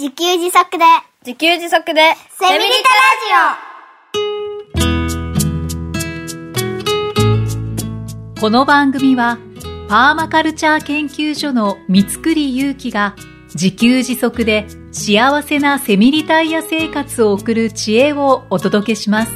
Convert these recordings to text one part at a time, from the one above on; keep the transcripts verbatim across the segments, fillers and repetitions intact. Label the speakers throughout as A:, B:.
A: 自給自足で
B: 自給自足で
A: セミリタラジオ。
C: この番組はパーマカルチャー研究所の三栗祐樹が自給自足で幸せなセミリタイヤ生活を送る知恵をお届けします。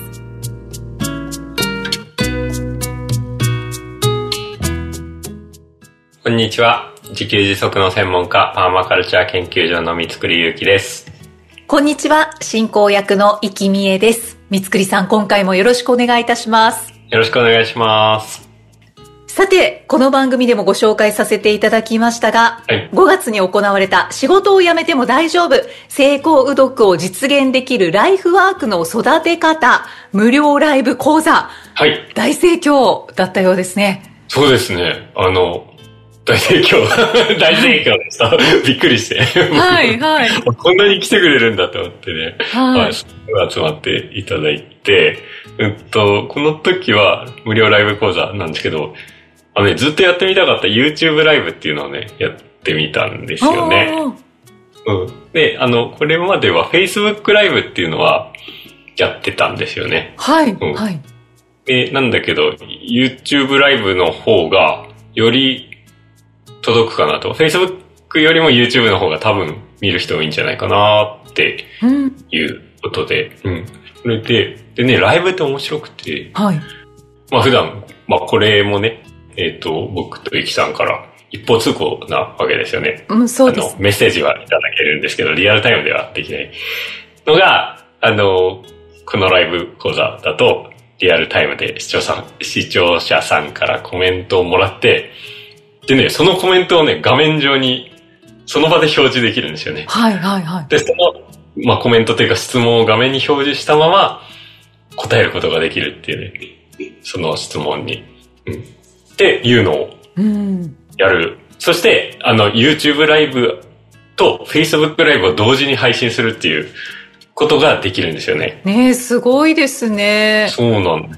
D: こんにちは。自給自足の専門家、パーマカルチャー研究所の三栗祐樹です。
C: こんにちは。進行役の生きみえです。三栗さん、今回もよろしくお願いいたします。
D: よろしくお願いします。
C: さて、この番組でもご紹介させていただきましたが、はい、ごがつに行われた仕事を辞めても大丈夫、成功うどくを実現できるライフワークの育て方、無料ライブ講座、はい、大盛況だったようですね。
D: そうですね。あの、大盛況、大盛況でした。びっくりして。はいはい。こんなに来てくれるんだと思ってね。はい。集まっていただいて、うんと、この時は無料ライブ講座なんですけど、あのね、ずっとやってみたかった YouTube ライブっていうのをね、やってみたんですよね。うん。で、あの、これまでは Facebook ライブっていうのはやってたんですよね。
C: はい。うん、はい。
D: で、なんだけど、YouTube ライブの方がより届くかなと。Facebook よりも YouTube の方が多分見る人多いんじゃないかなっていうことで。うん。うん、それで、でね、ライブって面白くて。はい。まあ普段、まあこれもね、えっと、僕とゆきさんから一方通行なわけですよね。
C: うん、そうです。
D: あの、メッセージはいただけるんですけど、リアルタイムではできないのが、あの、このライブ講座だと、リアルタイムで視聴者、視聴者さんからコメントをもらって、でね、そのコメントをね、画面上に、その場で表示できるんですよね。
C: はいはいはい。
D: で、その、まあコメントというか質問を画面に表示したまま、答えることができるっていうね、その質問に。うん。っていうのをやる。うん、そして、あの、YouTube ライブと Facebook ライブを同時に配信するっていうことができるんですよね。
C: ねえ、すごいですね。
D: そうなんだ。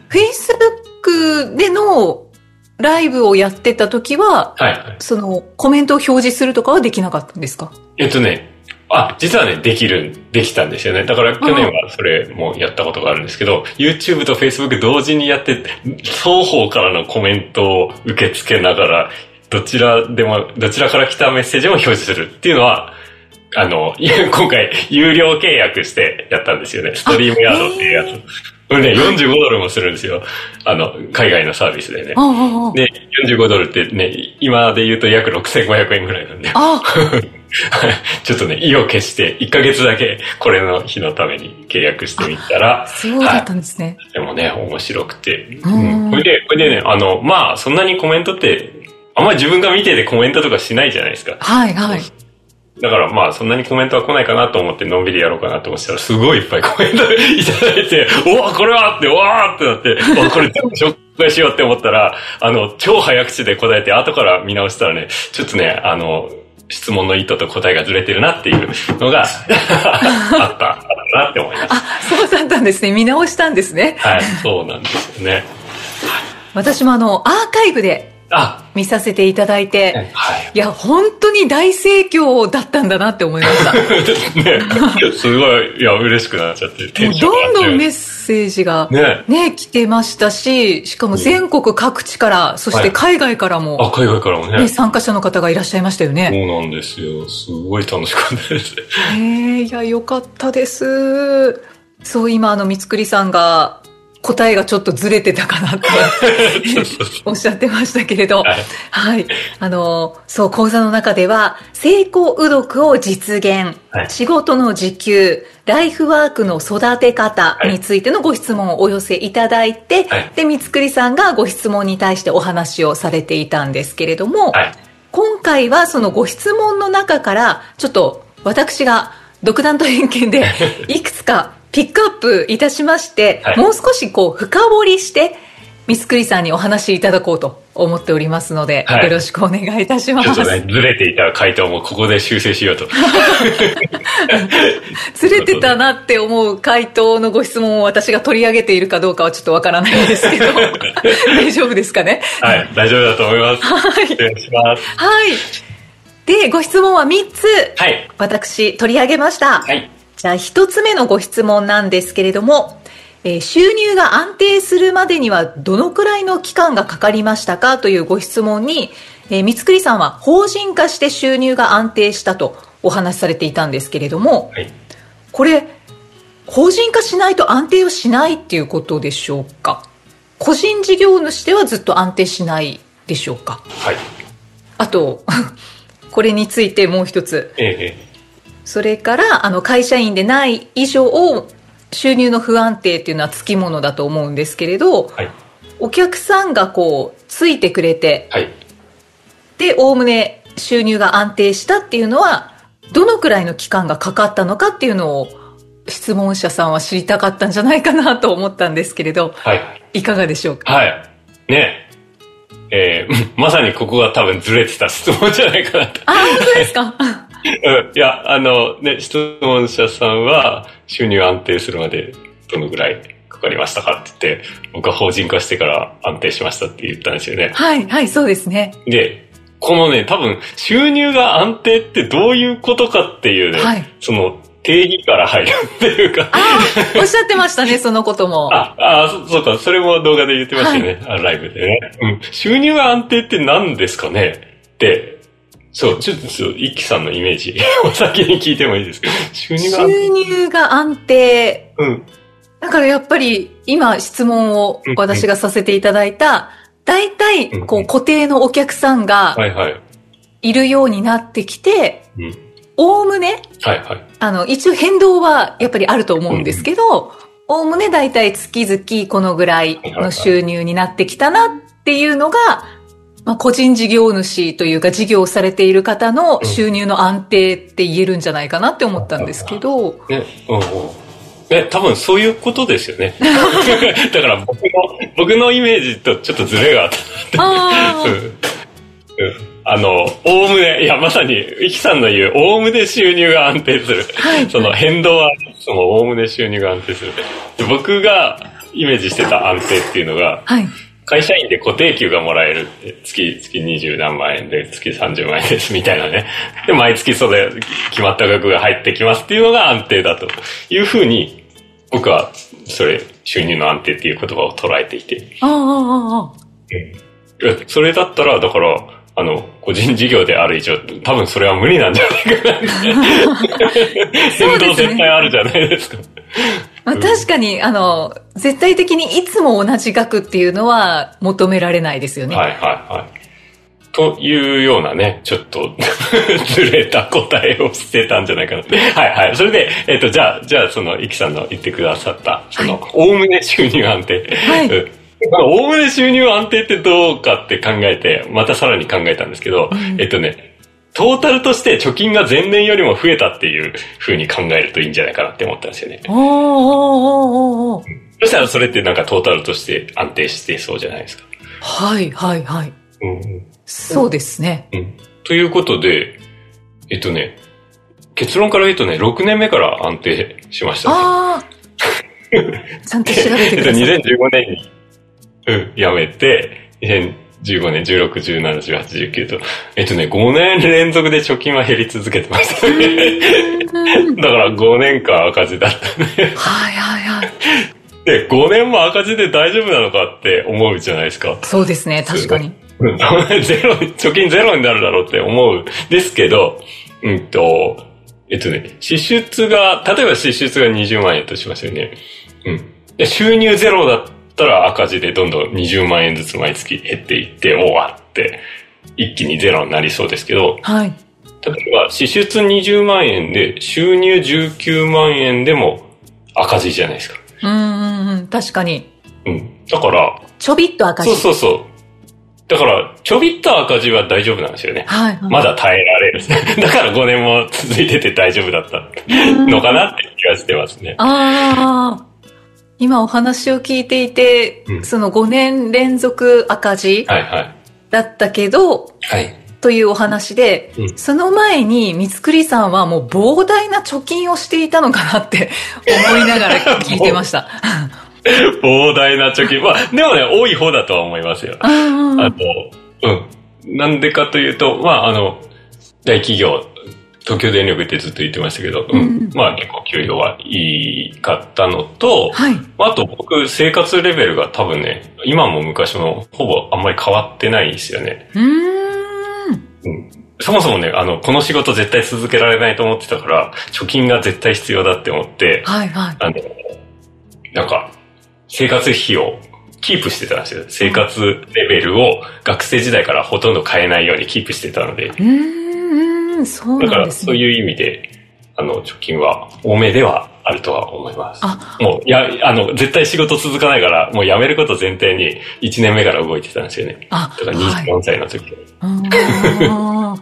C: Facebook でのライブをやってた時は、はいはい、そのコメントを表示するとかはできなかったんですか？
D: えっとね、あ、実はね、できる、できたんですよね。だから去年はそれもやったことがあるんですけど、YouTube と Facebook 同時にやって、双方からのコメントを受け付けながら、どちらでも、どちらから来たメッセージも表示するっていうのは、あの、今回有料契約してやったんですよね。ストリームヤードっていうやつ。これね、よんじゅうごドルもするんですよ。あの、海外のサービスでね。で、よんじゅうごドルってね、今で言うと約ろくせんごひゃくえんぐらいなんで。ちょっとね、意を決していっかげつだけこれの日のために契約してみたら。
C: そうだったんですね。
D: はい、でもね、面白くて。うん。これで、これでね、あの、まあ、そんなにコメントって、あんまり自分が見ててコメントとかしないじゃないですか。はいはい。だからまあそんなにコメントは来ないかなと思ってのんびりやろうかなと思ってたらすごいいっぱいコメントいただいて、おわこれはって、おわーってなって、おこれ全部紹介しようって思ったら、あの、超早口で答えて後から見直したらね、ちょっとね、あの、質問の意図と答えがずれてるなっていうのがあったなって思いました。
C: あ、そうだったんですね。見直したんですね。
D: はい、そうなんですよね。
C: 私もあの、アーカイブで、見させていただいて、はい、いや本当に大盛況だったんだなって思いました。
D: ね、すごい、いや嬉しくなっちゃってテンション
C: どんどんメッセージが ね, ね来てましたし、しかも全国各地から、うん、そして海外からも、
D: はい、あ海外からも ね,
C: ね参加者の方がいらっしゃいましたよね。
D: そうなんですよ。すごい楽しかったです。
C: えー、いやよかったです。そう今あの三栗さんが答えがちょっとずれてたかなっておっしゃってましたけれど、はい、はい。あの、そう、講座の中では、成功うどくを実現、はい、仕事の時給、ライフワークの育て方についてのご質問をお寄せいただいて、はい、で、三栗さんがご質問に対してお話をされていたんですけれども、はい、今回はそのご質問の中から、ちょっと私が独断と偏見で、いくつかピックアップいたしまして、はい、もう少しこう深掘りして三栗さんにお話しいただこうと思っておりますので、はい、よろしくお願いいたします。
D: ちょっとね、ずれていた回答もここで修正しようと。
C: ずれてたなって思う回答のご質問を私が取り上げているかどうかはちょっとわからないんですけど、大丈夫ですかね？
D: はい、大丈夫だと思います。はい。お願いします。
C: はい。 で、ご質問はみっつ、
D: はい、
C: 私取り上げました。
D: はい、
C: じゃあひとつめのご質問なんですけれども、えー、収入が安定するまでにはどのくらいの期間がかかりましたかというご質問に、えー、三つくりさんは法人化して収入が安定したとお話しされていたんですけれども、はい、これ法人化しないと安定をしないっていうことでしょうか。個人事業主ではずっと安定しないでしょうか。
D: はい。
C: あとこれについてもう一つ、
D: ええ、
C: それからあの会社員でない以上収入の不安定っていうのはつきものだと思うんですけれど、はい、お客さんがこうついてくれて、
D: はい、
C: でおおむね収入が安定したっていうのはどのくらいの期間がかかったのかっていうのを質問者さんは知りたかったんじゃないかなと思ったんですけれど、はい、いかがでしょうか。
D: はいねえー、まさにここが多分ずれてた質問じゃないかなと。
C: あ、本当ですか。
D: うん、いや、あのね、質問者さんは収入安定するまでどのぐらいかかりましたかって言って、僕は法人化してから安定しましたって言ったんですよね。
C: はい、はい、そうですね。
D: で、このね、多分収入が安定ってどういうことかっていうね、はい、その定義から入るっていうか。
C: ああ、おっしゃってましたね、そのことも。
D: ああ、そ、そうか、それも動画で言ってましたよね、はい、あライブでね。うん。収入が安定って何ですかねって、そう、ちょっと、一輝さんのイメージを先に聞いてもいいですか。収入が安定。
C: 収入が安定。
D: うん。
C: だからやっぱり、今質問を私がさせていただいた、大体、こう、固定のお客さんが、
D: はいはい。
C: いるようになってきて、
D: うん。
C: おおむね、
D: はいはい。
C: あの、一応変動はやっぱりあると思うんですけど、おおむねだいたい月々このぐらいの収入になってきたなっていうのが、まあ、個人事業主というか事業をされている方の収入の安定って言えるんじゃないかなって思ったんですけど。
D: ね、うんうん。ね、多分そういうことですよね。だから僕の、僕のイメージとちょっとズレがあった。あうんうんあの、おおむね、いや、まさに、イキさんの言う、おおむね収入が安定する。はい、その変動は、その、おおむね収入が安定する。で僕がイメージしてた安定っていうのが、
C: はい、
D: 会社員で固定給がもらえる。月、月二十何万円で、月さんじゅうまん円です、みたいなね。で、毎月それ、決まった額が入ってきますっていうのが安定だというふうに、僕は、それ、収入の安定っていう言葉を捉えていて。
C: ああ、ああ、あ
D: あ。それだったら、だから、あの、個人事業である以上、多分それは無理なんじゃないかな。変動絶対あるじゃないですか。
C: まあ、確かに、あの、絶対的にいつも同じ額っていうのは求められないですよね。
D: はいはいはい。というようなね、ちょっとずれた答えをしてたんじゃないかな。はいはい。それで、えっと、じゃあ、じゃあ、その、イキさんの言ってくださった、その、おおむね収入安定。
C: はい。
D: おおむね収入安定ってどうかって考えて、またさらに考えたんですけど、うん、えっとね、トータルとして貯金が前年よりも増えたっていう風に考えるといいんじゃないかなって思ったんですよね。
C: おーおーおーおー。
D: そしたらそれってなんかトータルとして安定してそうじゃないですか。
C: はいはいはい。
D: うん、
C: そうですね、
D: うん。ということで、えっとね、結論から言うとね、ろくねんめから安定しました、ね。
C: ああ。ちゃんと調べてください。
D: にせんじゅうごねんに。うん、やめて、にせんじゅうごねん、じゅうろく、じゅうなな、じゅうはち、じゅうきゅうと、えっとね、ごねん連続で貯金は減り続けてましたね。だからごねんかん赤字だったね。
C: はいはいはい。
D: で、ごねんも赤字で大丈夫なのかって思うじゃないですか。
C: そうですね、確かに。
D: ゼロ、貯金ゼロになるだろうって思うんですけど、うんと、えっとね、支出が、例えば支出がにじゅうまん円としますよね。うん。で収入ゼロだったら赤字でどんどんにじゅうまん円ずつ毎月減っていって、おわって一気にゼロになりそうですけど、
C: はい。
D: 例えば支出にじゅうまん円で収入じゅうきゅうまん円でも赤字じゃないですか。
C: うんうんうん、確かに。
D: うん。だから、
C: ちょびっと赤字。
D: そうそうそう。だから、ちょびっと赤字は大丈夫なんですよね。
C: はい、はい。
D: まだ耐えられる。だからごねんも続いてて大丈夫だったのかなって気がしてますね。
C: ああ。今お話を聞いていて、うん、そのごねん連続赤字だったけど、
D: はいはい、
C: というお話で、うん、その前に三つくりさんはもう膨大な貯金をしていたのかなって思いながら聞いてました。
D: 膨大な貯金。まあ、でもね、多い方だとは思いますよ。あと、うん。なんでかというと、まあ、あの、 大企業、東京電力ってずっと言ってましたけど、うんうん、まあ結構給料はいいかったのと、はい、あと僕生活レベルが多分ね、今も昔もほぼあんまり変わってないんですよね。うーん、うん、そもそもね、あの、この仕事絶対続けられないと思ってたから、貯金が絶対必要だって思って、はいはい、あの、なんか、生活費をキープしてたんですよ。生活レベルを学生時代からほとんど変えないようにキープしてたので。う
C: ーん、そうなんですね。
D: だからそういう意味で、あの、貯金は多めではあるとは思います。あ、もう、や、あの、絶対仕事続かないから、もう辞めること前提にいちねんめから動いてたんですよね。あ、だからにじゅうよんさいの時。
C: はい、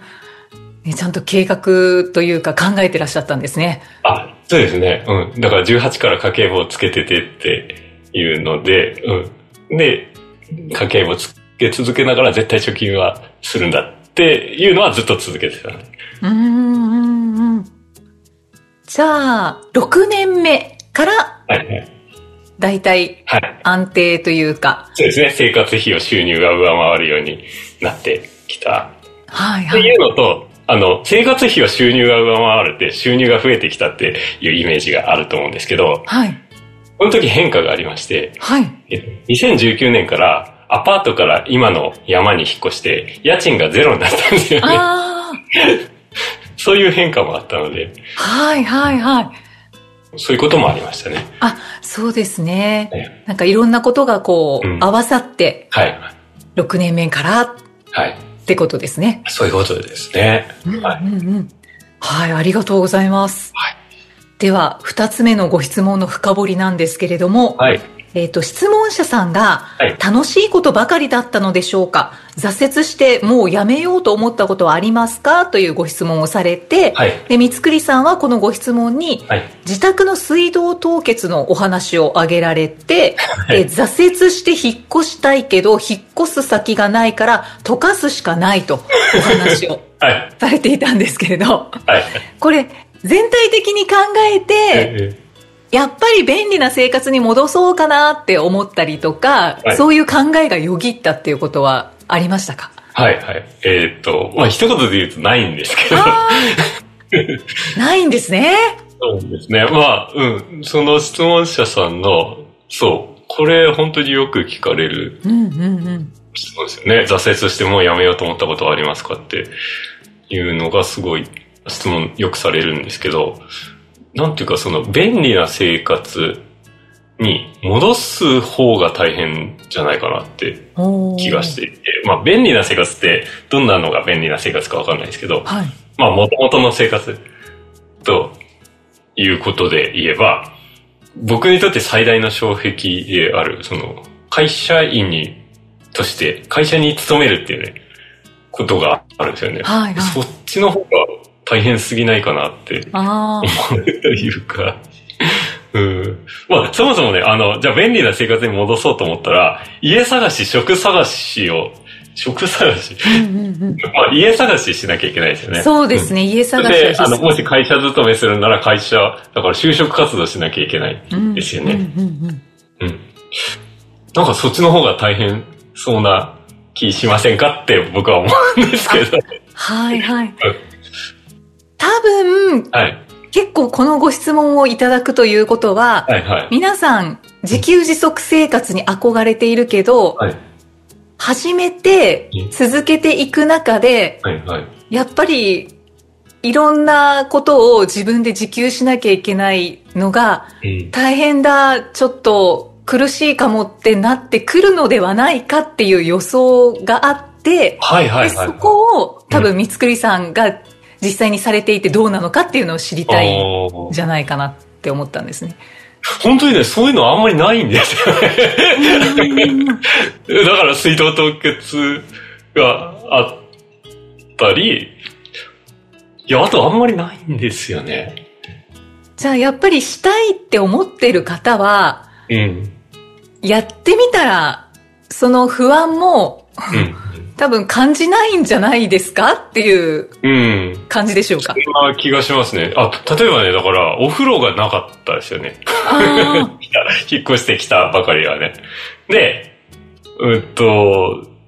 C: ね、ちゃんと計画というか考えてらっしゃったんですね。
D: あ、そうですね。うん。だからじゅうはちから家計簿をつけててっていうので、うん。で、家計簿つけ続けながら絶対貯金はするんだっていうのはずっと続けてた。うんうん
C: うん。じゃあ、ろくねんめから、はいはい。だいたい安定というか、はい。
D: そうですね。生活費を収入が上回るようになってきた。はいはい。っていうのと、あの、生活費は収入が上回るって収入が増えてきたっていうイメージがあると思うんですけど、はい。この時変化がありまして、はい。にせんじゅうきゅうねんからアパートから今の山に引っ越して、家賃がゼロになったんですよね。あそういう変化もあったので。
C: はいはいはい。
D: そういうこともありましたね。
C: あ、そうですね。ね、なんかいろんなことがこう、うん、合わさって、はい。ろくねんめから、はい。ってことですね。
D: そういうことですね。
C: うんうんうん、はい。はい、ありがとうございます。はい。では、二つ目のご質問の深掘りなんですけれども、はい。えっと、質問者さんが、楽しいことばかりだったのでしょうか、はい、挫折してもうやめようと思ったことはありますかというご質問をされて、はい、で、三つくりさんはこのご質問に、はい、自宅の水道凍結のお話を挙げられて、はい、え挫折して引っ越したいけど、引っ越す先がないから溶かすしかないとお話をされていたんですけれど、はい、これ、全体的に考えて、やっぱり便利な生活に戻そうかなって思ったりとか、はい、そういう考えがよぎったっていうことはありましたか？
D: はいはい。えー、っと、まあ一言で言うとないんですけど。
C: ないんですね。
D: そうですね。まあ、うん。その質問者さんの、そう、これ本当によく聞かれる質問ですよね。挫折してもうやめようと思ったことはありますかっていうのがすごい質問よくされるんですけど、なんていうかその便利な生活に戻す方が大変じゃないかなって気がしていて、まあ便利な生活ってどんなのが便利な生活かわかんないですけど、はい、まあ元々の生活ということで言えば、僕にとって最大の障壁である、その会社員にとして会社に勤めるっていうね、ことがあるんですよね。はいはい、そっちの方が大変すぎないかなって思うというか、うん。まあ、そもそもね、あの、じゃあ便利な生活に戻そうと思ったら、家探し、職探しを、職探し、うんうんうん、まあ、家探ししなきゃいけないですよね。
C: そうですね、うん、家探し
D: で、あの、もし会社勤めするなら会社、だから就職活動しなきゃいけないですよね。うん、うんうんうん、なんかそっちの方が大変そうな気しませんかって僕は思うんですけど。
C: はいはい。多分、はい、結構このご質問をいただくということは、はいはい、皆さん自給自足生活に憧れているけど、はい、始めて続けていく中で、はいはい、やっぱりいろんなことを自分で自給しなきゃいけないのが大変だ、ちょっと苦しいかもってなってくるのではないかっていう予想があって、はいはいはいはい、でそこを多分三つくりさんが実際にされていてどうなのかっていうのを知りたいんじゃないかなって思ったんですね。
D: 本当にね、そういうのあんまりないんですよね。だから水道凍結があったり、いや、あとあんまりないんですよね。
C: じゃあやっぱりしたいって思ってる方は、うん、やってみたらその不安も、うん多分感じないんじゃないですかっていう感じでしょうか。
D: そんな気がしますね。あ、例えばね、だからお風呂がなかったですよね。引っ越してきたばかりはね。で、うっと、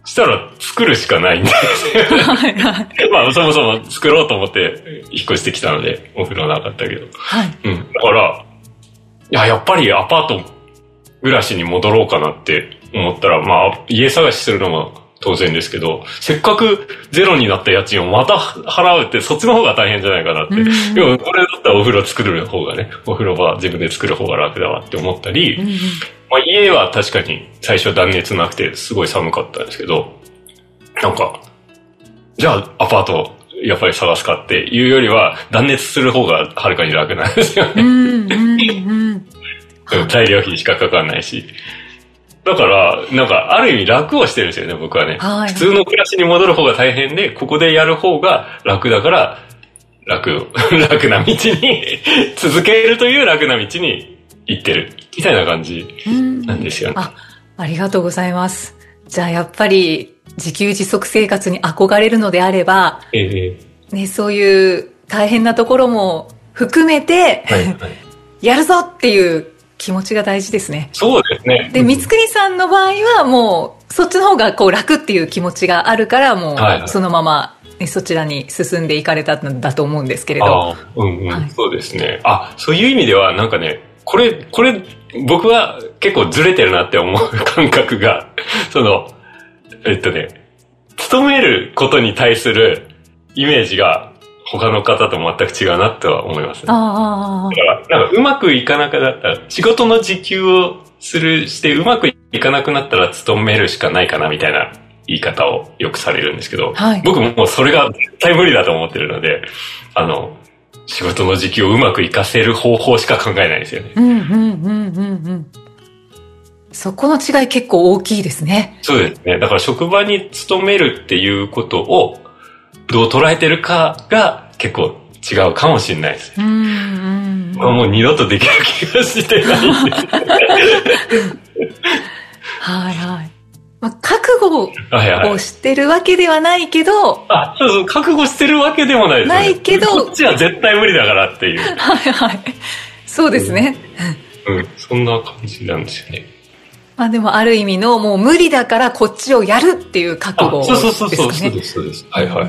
D: したら作るしかないんですよ。はいはい。まあそもそも作ろうと思って引っ越してきたので、お風呂なかったけど。はい。うん。だから、いや、やっぱりアパート暮らしに戻ろうかなって思ったら、まあ家探しするのも当然ですけど、せっかくゼロになった家賃をまた払うって、そっちの方が大変じゃないかなって。でもこれだったらお風呂作る方がね、お風呂場自分で作る方が楽だわって思ったり、うんうん、まあ、家は確かに最初断熱なくてすごい寒かったんですけど、なんか、じゃあアパートやっぱり探すかっていうよりは断熱する方がはるかに楽なんですよね。うんうんうん、材料費しかかかんないし。だから、なんか、ある意味楽をしてるんですよね、僕はね。はい、普通の暮らしに戻る方が大変で、ここでやる方が楽だから、楽、楽な道に、続けるという楽な道に行ってる、みたいな感じなんですよね。
C: あ、ありがとうございます。じゃあ、やっぱり、自給自足生活に憧れるのであれば、ええね、そういう大変なところも含めて、はいはい、やるぞっていう気持ちが大事ですね。
D: そうですね。
C: で、三國さんの場合はもう、そっちの方がこう楽っていう気持ちがあるから、もう、そのまま、ね、そちらに進んでいかれたんだと思うんですけれど。
D: あ、うんうん、はい、そうですね。あ、そういう意味では、なんかね、これ、これ、僕は結構ずれてるなって思う感覚が、その、えっとね、勤めることに対するイメージが他の方と全く違うなとは思います、ね。ああ。だから、なんかうまくいかなくなったら、仕事の時給をするしてうまくいかなくなったら勤めるしかないかなみたいな言い方をよくされるんですけど、はい、僕もそれが絶対無理だと思ってるので、あの、仕事の時給をうまく活かせる方法しか考えないですよね。うんうんうんうんうん。
C: そこの違い結構大きいですね。
D: そうですね。だから職場に勤めるっていうことをどう捉えてるかが結構違うかもしれないです。うんうんうん、もう二度とできる気がしてないんです。
C: はいはい。まあ、覚悟をしてるわけではないけど、はい
D: はい、あ、そうそう、覚悟してるわけでもないです、ね。
C: ないけど、
D: こっちは絶対無理だからっていう。
C: はいはい。そうですね。
D: うん、うん、そんな感じなんですよね。
C: まあでもある意味のもう無理だからこっちをやるっていう覚悟ですかね。
D: そうそうそうそう、そうです、そうです。はいはい。はい。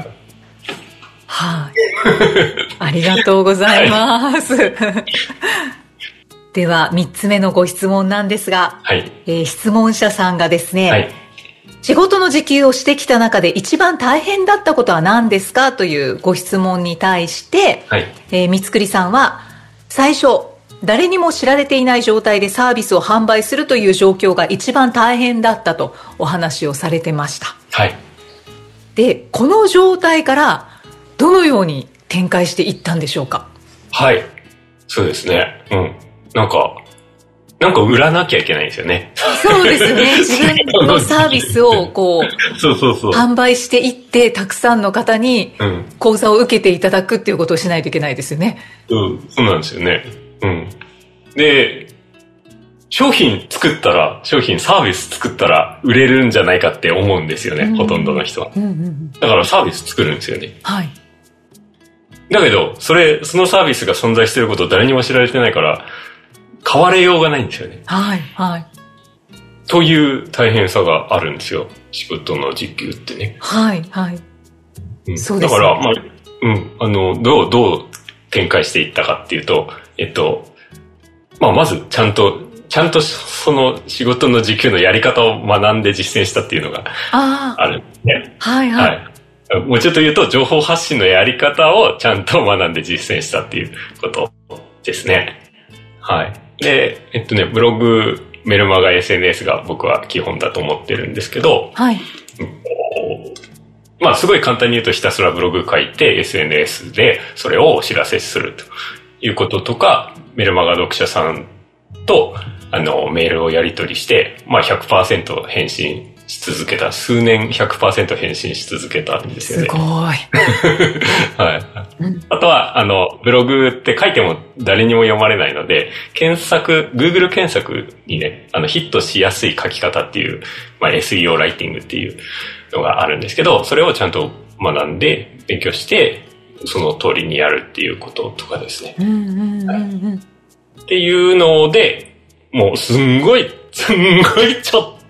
C: ありがとうございます。はい、ではみっつめのご質問なんですが、はい、えー、質問者さんがですね、はい、仕事の時給をしてきた中で一番大変だったことは何ですかというご質問に対して、はい、えー、三國さんは最初誰にも知られていない状態でサービスを販売するという状況が一番大変だったとお話をされてました。はい。で、この状態からどのように展開していったんでしょうか？
D: はい。そうですね。うん。なんか、なんか売らなきゃいけないんですよね。
C: そうですね。自分のサービスをこう、そうそうそう。販売していって、たくさんの方に講座を受けていただくっていうことをしないといけないですよね。
D: うん、そうなんですよね。うん。で、商品作ったら、商品サービス作ったら売れるんじゃないかって思うんですよね、うん、ほとんどの人は、うんうんうん。だからサービス作るんですよね。はい。だけど、それ、そのサービスが存在していることを誰にも知られてないから、買われようがないんですよね。はい、はい。という大変さがあるんですよ、仕事の時給ってね。はい、はい。うん、そうですね。だから、まあ、うん、あの、どう、どう展開していったかっていうと、えっと、まあ、まず、ちゃんと、ちゃんとその仕事の時給のやり方を学んで実践したっていうのがあるんですね。はい、はい。はい、もうちょっと言うと、情報発信のやり方をちゃんと学んで実践したっていうことですね。はい。で、えっとね、ブログ、メルマガ、エスエヌエス が僕は基本だと思ってるんですけど、はい。まあ、すごい簡単に言うとひたすらブログ書いて エスエヌエス でそれをお知らせするということとか、メルマガ読者さんと、あの、メールをやり取りして、まあ ひゃくパーセント 返信し続けた、数年 ひゃくパーセント 返信し続けたんですよね。
C: すごい。はい。
D: あとは、あの、ブログって書いても誰にも読まれないので、検索、Google 検索にね、あの、ヒットしやすい書き方っていう、まあ エスイーオー ライティングっていうのがあるんですけど、それをちゃんと学んで、勉強して、その通りにやるっていうこととかですね。うんうんうんうん、っていうので、もうすんごい、すんごいちょっ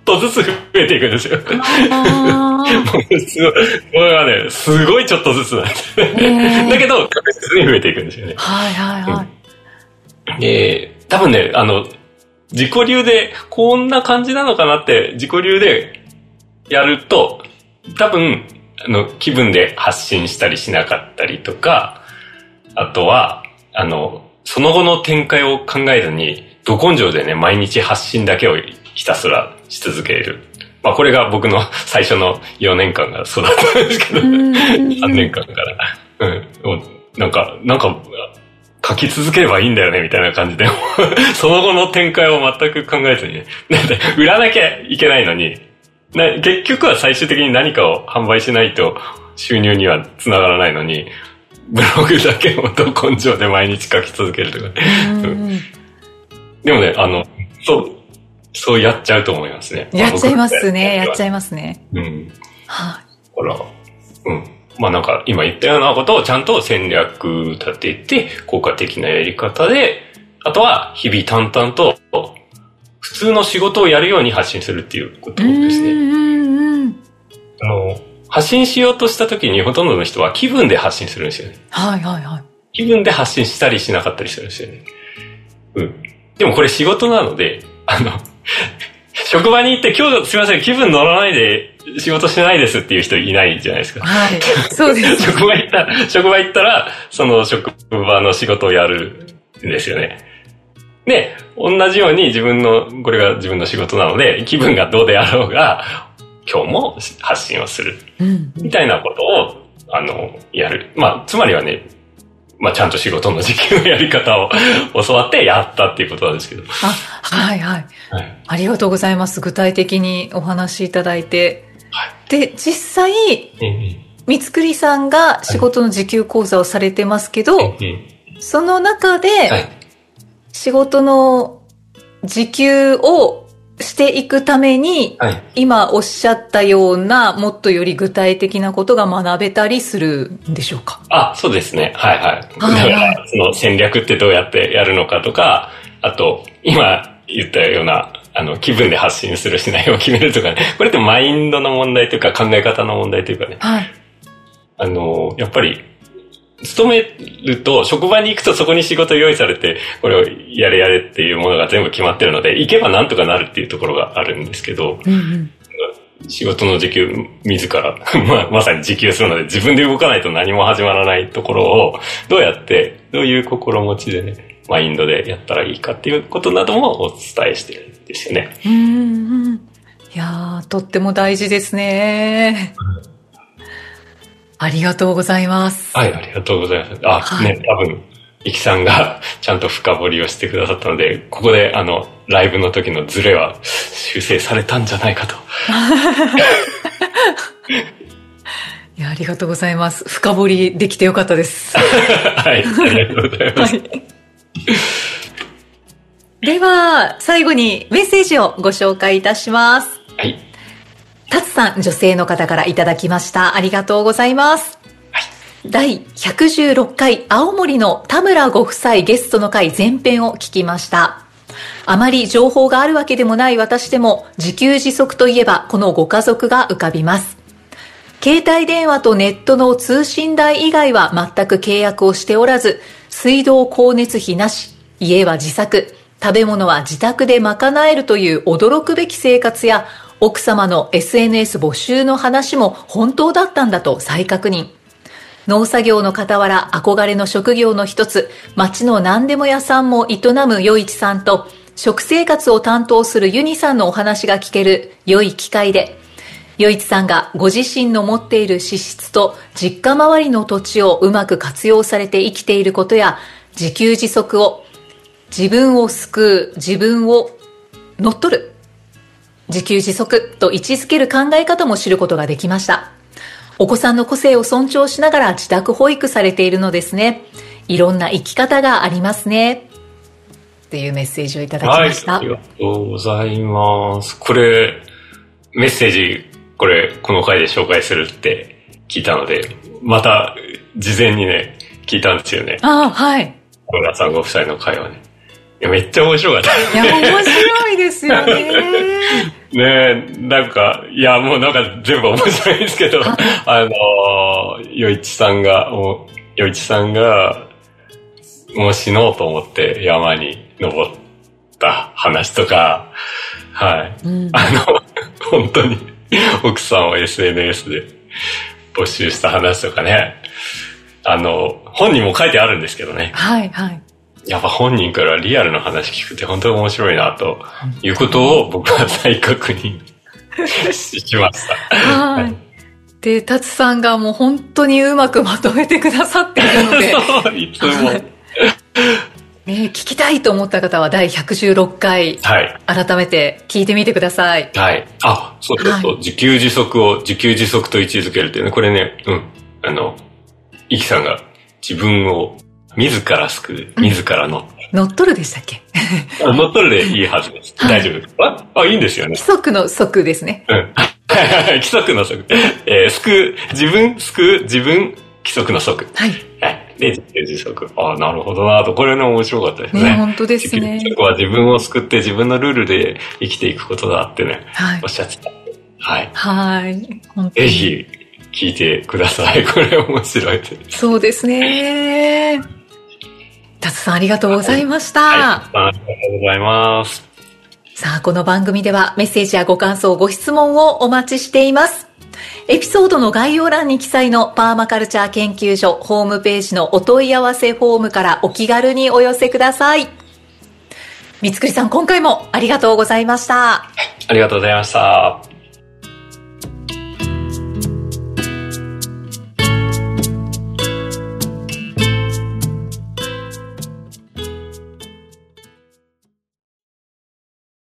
D: とずつ増えていくんですよ。
C: あ
D: もうすごい、これはね、すごいちょっとずつなんですね。だけど、確実に増えていくんですよね。
C: はいはいはい。
D: うん、で、多分ね、あの、自己流でこんな感じなのかなって自己流でやると、多分、あの、気分で発信したりしなかったりとか、あとは、あの、その後の展開を考えずに、ど根性でね、毎日発信だけをひたすらし続ける。まあこれが僕の最初のよねんかんがそうだったんですけど、さんねんかんから。うん。なんか、なんか、書き続ければいいんだよね、みたいな感じで、その後の展開を全く考えずに、ね、だって売らなきゃいけないのに、な結局は最終的に何かを販売しないと収入にはつながらないのに、ブログだけをど根性で毎日書き続けるとか、うん、でもね、あの、そう、そうやっちゃうと思いますね。
C: やっちゃいますね、やっちゃいますね。
D: うん。
C: はい。
D: ほら、うん。まあなんか今言ったようなことをちゃんと戦略立てて、効果的なやり方で、あとは日々淡々と普通の仕事をやるように発信するっていうことですね。うんうんうん。あの、発信しようとした時にほとんどの人は気分で発信するんですよね。
C: はいはいはい。
D: 気分で発信したりしなかったりするんですよね。うん。でもこれ仕事なので、あの、職場に行って今日すいません、気分乗らないで仕事しないですっていう人いないじゃないですか。
C: はい。そうです。
D: 職場行ったら、職場行ったら、その職場の仕事をやるんですよね。で、同じように自分の、これが自分の仕事なので、気分がどうであろうが、今日も発信をする。うん、みたいなことを、あの、やる。まあ、つまりはね、まあ、ちゃんと仕事の時給のやり方を教わってやったっていうことなんですけど。
C: あ、はいはい。はい、ありがとうございます。具体的にお話しいただいて。はい、で、実際、三つくりさんが仕事の時給講座をされてますけど、はい、その中で、仕事の時給をしていくために、はい、今おっしゃったような、もっとより具体的なことが学べたりするんでしょうか？
D: あ、そうですね。はいはい。はいはい、だから、その戦略ってどうやってやるのかとか、あと、今言ったような、あの、気分で発信するしないを決めるとかね。これってマインドの問題というか考え方の問題というかね。はい。あの、やっぱり、勤めると、職場に行くとそこに仕事用意されて、これをやれやれっていうものが全部決まってるので、行けばなんとかなるっていうところがあるんですけど、うんうん、仕事の時給自ら、まあ、まさに時給するので自分で動かないと何も始まらないところを、どうやって、どういう心持ちでね、マインドでやったらいいかっていうことなどもお伝えしてるんですよね。
C: うんうん。いやー、とっても大事ですね。うんありがとうございます。
D: はい、ありがとうございます。あ、はい、ね、多分、イキさんがちゃんと深掘りをしてくださったので、ここであの、ライブの時のズレは修正されたんじゃないかと。
C: いや、ありがとうございます。深掘りできてよかったです。
D: はい、ありがとうございます。はい、
C: では、最後にメッセージをご紹介いたします。
D: はい。
C: タツさん、女性の方からいただきました。ありがとうございます。はい、だいひゃくじゅうろっかい青森の田村ご夫妻ゲストの回前編を聞きました。あまり情報があるわけでもない私でも自給自足といえばこのご家族が浮かびます。携帯電話とネットの通信代以外は全く契約をしておらず、水道光熱費なし、家は自作、食べ物は自宅で賄えるという驚くべき生活や奥様の エスエヌエス 募集の話も本当だったんだと再確認。農作業の傍ら憧れの職業の一つ、町の何でも屋さんも営む余一さんと、食生活を担当するユニさんのお話が聞ける良い機会で、余一さんがご自身の持っている資質と実家周りの土地をうまく活用されて生きていることや、自給自足を、自分を救う、自分を乗っ取る、自給自足と位置づける考え方も知ることができました。お子さんの個性を尊重しながら自宅保育されているのですね。いろんな生き方がありますね。っていうメッセージをいただきました。
D: はい、ありがとうございます。これ、メッセージ、これ、この回で紹介するって聞いたので、また、事前にね、聞いたんですよね。
C: ああ、はい。
D: 小村さんご夫妻の会話ね。いや、めっちゃ面白かった。
C: いや、面白いですよね。
D: ねえ、なんか、いや、もうなんか全部面白いですけど、あの、よいちさんが、もう、よいちさんが、もう死のうと思って山に登った話とか、はい。うん、あの、本当に、奥さんを エスエヌエス で募集した話とかね、あの、本人も書いてあるんですけどね。
C: はい、はい。
D: やっぱ本人からリアルな話聞くって本当に面白いなということを僕は再確認しました。
C: はい。で、タツさんがもう本当にうまくまとめてくださっているので。
D: そう、いつも。ね、
C: 聞きたいと思った方はだいひゃくじゅうろっかい、はい、改めて聞いてみてください。
D: はい。あ、そうそうそう、はい、自給自足を自給自足と位置づけるっていうね、これね、うん、あの、イキさんが自分を自ら救う、自ら乗っ取る。
C: 乗っ取るでしたっけ？
D: 乗っ取るでいいはずです。大丈夫です。あ、あ、いいんですよね。
C: 規則の則ですね。
D: うん。規則の則。えー、救う、自分、救う、自分、規則の則。
C: はい。
D: はい。で、自給自足。あ、なるほどなと。これね、面白かったですね。
C: ね、本当ですね。
D: 自給自足は自分を救って自分のルールで生きていくことだってね、はい、おっしゃってた。はい。
C: はい。
D: ぜひ、聞いてください。これ面白いです。
C: そうですね。タツさんありがとうございました。
D: はい、ありがとうございます。
C: さあ、この番組ではメッセージやご感想、ご質問をお待ちしています。エピソードの概要欄に記載のパーマカルチャー研究所ホームページのお問い合わせフォームからお気軽にお寄せください。三つくりさん、今回もありがとうございました。
D: ありがとうございました。